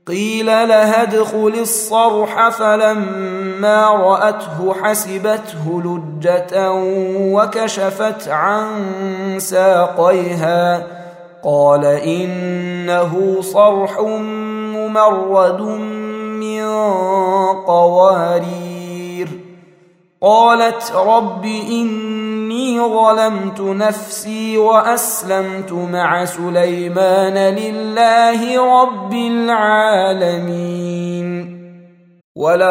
قيل لها ادخل الصرح فلما رأته حسبته لجة وكشفت عن ساقيها قال إنه صرح ممرد من قوارير. قالت رب إني ظلمت نفسي وأسلمت مع سليمان لله رب العالمين.